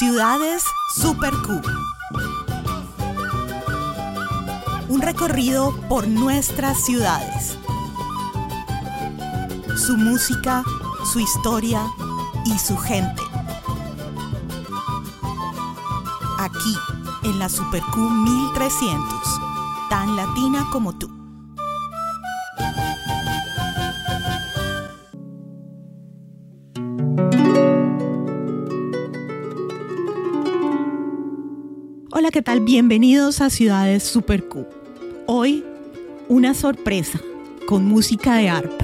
Ciudades Super Q. Un recorrido por nuestras ciudades. Su música, su historia y su gente. Aquí, en la Super Q 1300, tan latina como tú. Hola, ¿qué tal? Bienvenidos a Ciudades Super Q. Hoy, una sorpresa con música de arpas.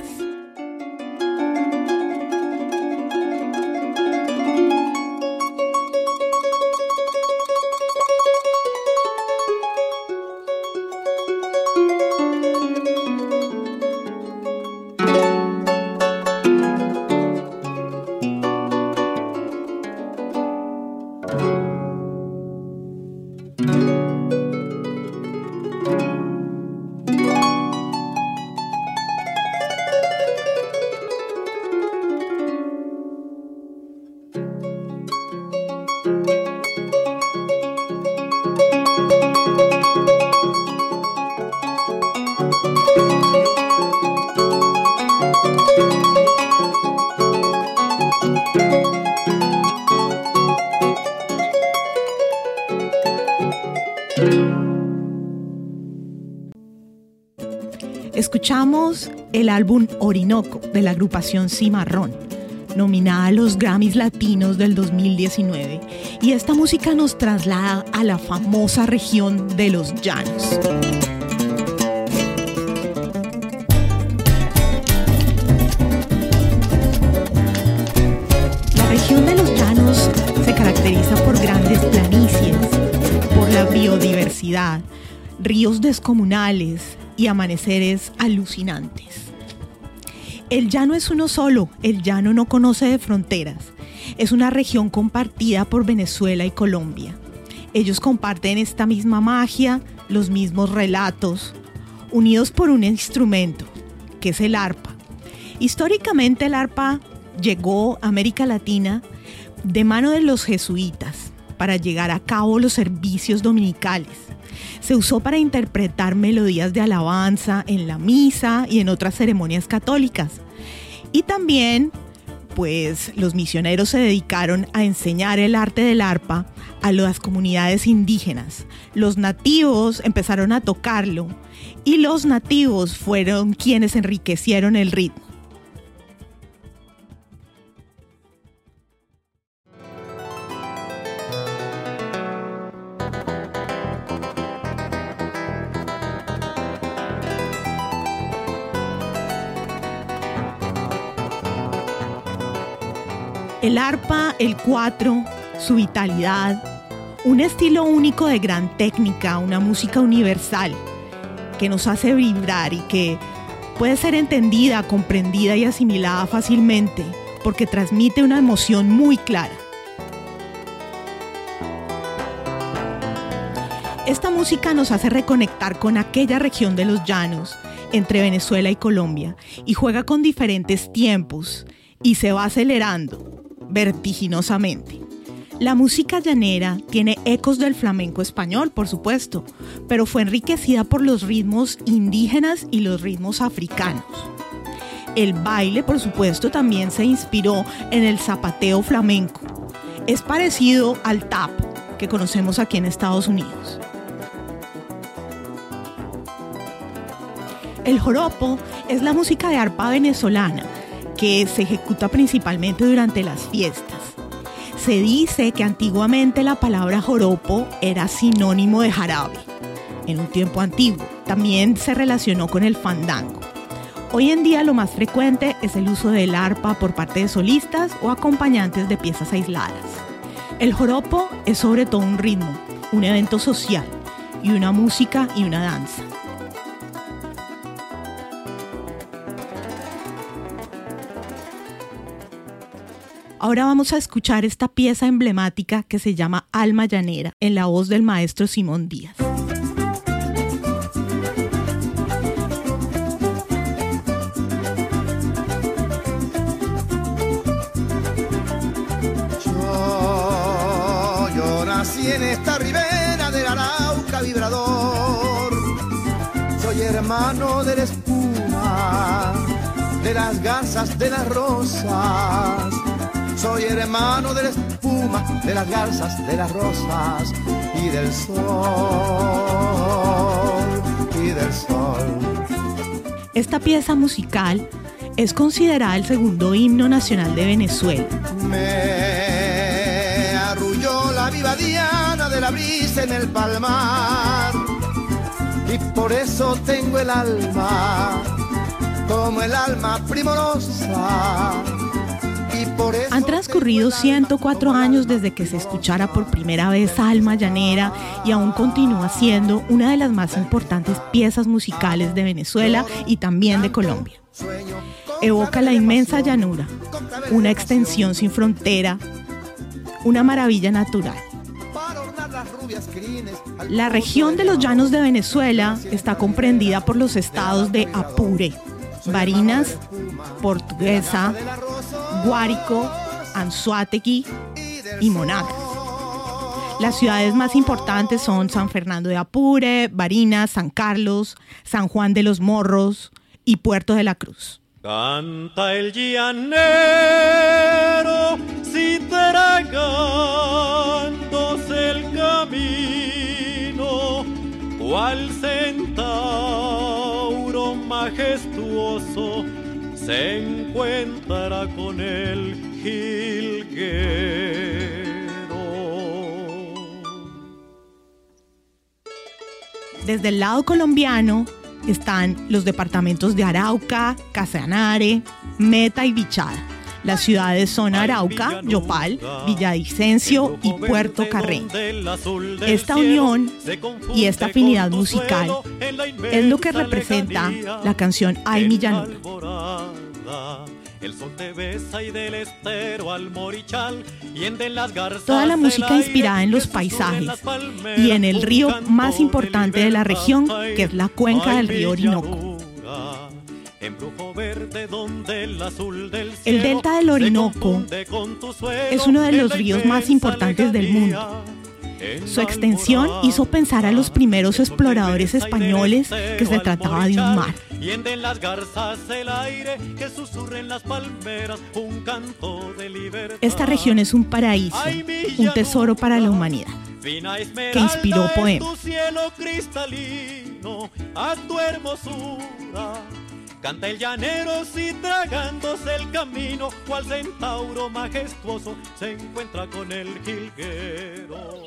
Escuchamos el álbum Orinoco de la agrupación Cimarrón, nominada a los Grammys Latinos del 2019, y esta música nos traslada a la famosa región de los Llanos. La región de los Llanos se caracteriza por grandes planicies, por la biodiversidad, ríos descomunales y amaneceres alucinantes. El llano es uno solo, el llano no conoce de fronteras. Es una región compartida por Venezuela y Colombia. Ellos comparten esta misma magia, los mismos relatos, unidos por un instrumento, que es el arpa. Históricamente el arpa llegó a América Latina de mano de los jesuitas para llegar a cabo los servicios dominicales. Se usó para interpretar melodías de alabanza en la misa y en otras ceremonias católicas. Y también, pues, los misioneros se dedicaron a enseñar el arte del arpa a las comunidades indígenas. Los nativos empezaron a tocarlo y los nativos fueron quienes enriquecieron el ritmo. El arpa, el cuatro, su vitalidad, un estilo único de gran técnica, una música universal que nos hace vibrar y que puede ser entendida, comprendida y asimilada fácilmente porque transmite una emoción muy clara. Esta música nos hace reconectar con aquella región de los llanos entre Venezuela y Colombia y juega con diferentes tiempos y se va acelerando vertiginosamente. La música llanera tiene ecos del flamenco español, por supuesto, pero fue enriquecida por los ritmos indígenas y los ritmos africanos. El baile, por supuesto, también se inspiró en el zapateo flamenco. Es parecido al tap que conocemos aquí en Estados Unidos. El joropo es la música de arpa venezolana que se ejecuta principalmente durante las fiestas. Se dice que antiguamente la palabra joropo era sinónimo de jarabe, en un tiempo antiguo. También se relacionó con el fandango. Hoy en día lo más frecuente es el uso del arpa por parte de solistas o acompañantes de piezas aisladas. El joropo es sobre todo un ritmo, un evento social y una música y una danza. Ahora vamos a escuchar esta pieza emblemática que se llama Alma Llanera, en la voz del maestro Simón Díaz. nací en esta ribera del Arauca vibrador. Soy hermano de la espuma, de las garzas, de las rosas. Soy hermano de la espuma, de las garzas, de las rosas y del sol, y del sol. Esta pieza musical es considerada el segundo himno nacional de Venezuela. Me arrulló la viva diana de la brisa en el palmar, y por eso tengo el alma como el alma primorosa. Han transcurrido 104 años desde que se escuchara por primera vez Alma Llanera y aún continúa siendo una de las más importantes piezas musicales de Venezuela y también de Colombia. Evoca la inmensa llanura, una extensión sin frontera, una maravilla natural. La región de los llanos de Venezuela está comprendida por los estados de Apure, Barinas, Portuguesa, Guárico, Anzoátegui y Monagas. Las ciudades más importantes son San Fernando de Apure, Barinas, San Carlos, San Juan de los Morros y Puerto de la Cruz. Canta el llanero citragándose el camino, cual centauro majestuoso se encuentra con el jilguero. Desde el lado colombiano están los departamentos de Arauca, Casanare, Meta y Bichada. Las ciudades son Arauca, Yopal, Villavicencio y Puerto Carreño. Esta unión y esta afinidad musical es lo que representa la canción Ay mi llanura. Toda la música inspirada en los paisajes y en el río más importante de la región, que es la cuenca del río Orinoco. El delta del Orinoco es uno de los ríos más importantes del mundo. Su extensión hizo pensar a los primeros exploradores españoles que se trataba de un mar. Esta región es un paraíso, un tesoro para la humanidad, que inspiró poemas. Canta el llanero si tragándose el camino, cual centauro majestuoso se encuentra con el jilguero.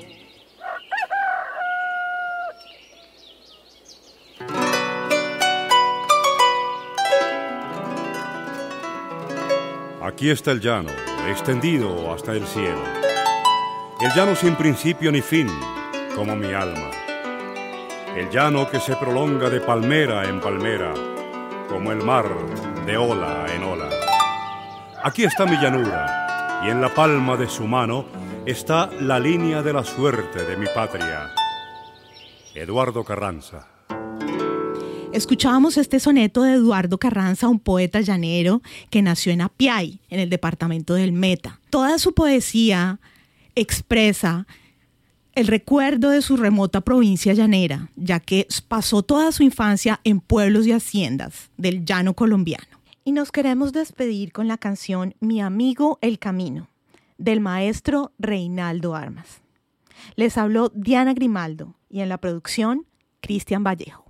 Aquí está el llano, extendido hasta el cielo. El llano sin principio ni fin, como mi alma. El llano que se prolonga de palmera en palmera, como el mar de ola en ola. Aquí está mi llanura, y en la palma de su mano está la línea de la suerte de mi patria. Eduardo Carranza. Escuchábamos este soneto de Eduardo Carranza, un poeta llanero que nació en Apiay, en el departamento del Meta. Toda su poesía expresa el recuerdo de su remota provincia llanera, ya que pasó toda su infancia en pueblos y haciendas del llano colombiano. Y nos queremos despedir con la canción Mi amigo el camino, del maestro Reinaldo Armas. Les habló Diana Grimaldo y en la producción, Cristian Vallejo.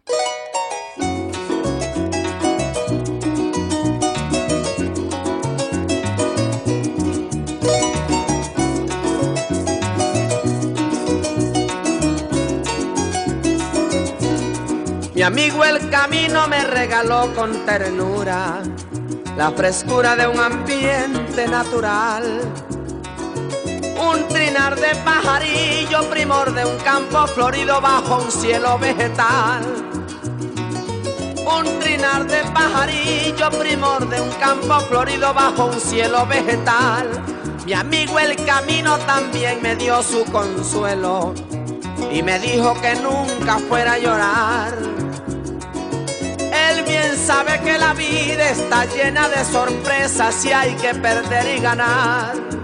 Mi amigo el camino me regaló con ternura la frescura de un ambiente natural, un trinar de pajarillo, primor de un campo florido bajo un cielo vegetal. Un trinar de pajarillo, primor de un campo florido bajo un cielo vegetal. Mi amigo el camino también me dio su consuelo y me dijo que nunca fuera a llorar. Él bien sabe que la vida está llena de sorpresas y hay que perder y ganar.